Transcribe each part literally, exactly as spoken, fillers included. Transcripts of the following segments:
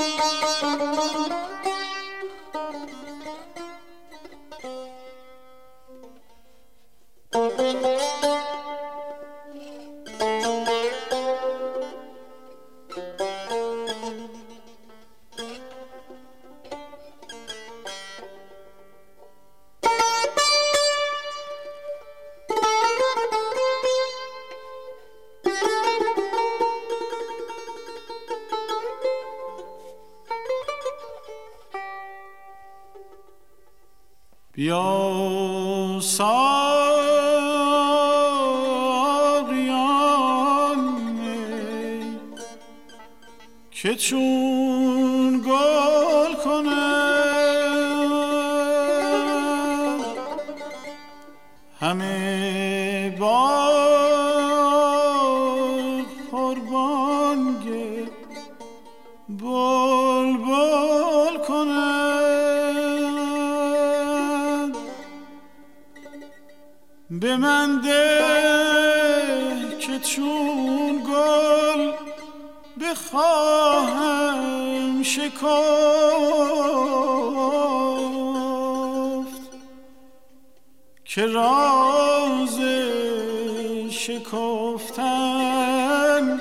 بیا ساقیان می که چون گل کنم همه باغ قربانگه بلبل کنم به من ده که چون گل بخواهم شکفت که راز شکفتن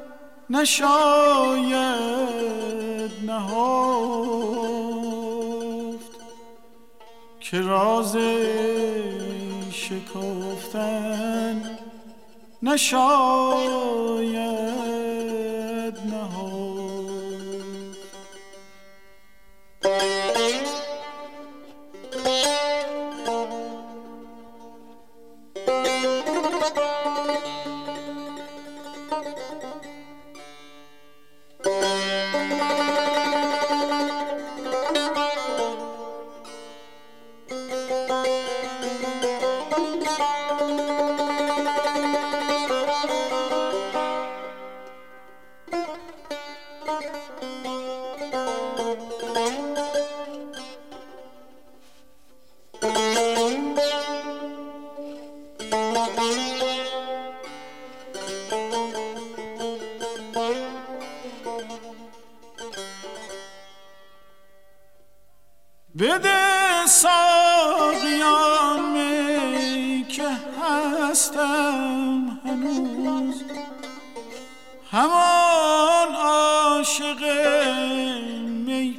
نشاید نهفت که راز شکفتن نشاید نهفت. بده ساقیان می که هستم هنوز همان عاشق می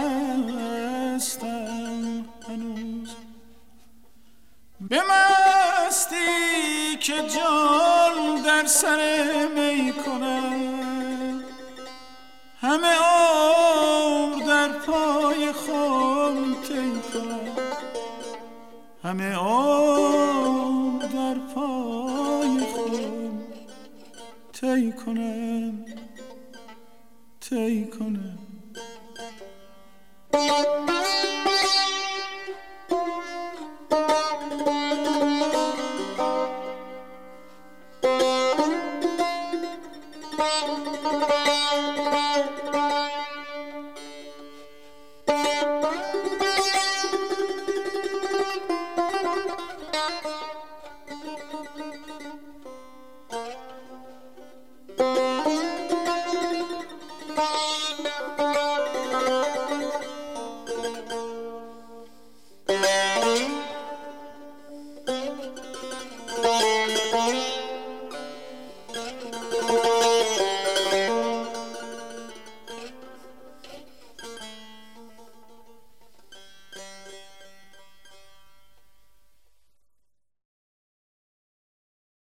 پرستم هنوز به مستی که جان در سر می کنم همه عمر در پای خم طی کنم همه عمر در پای خم طی کنم طی کنم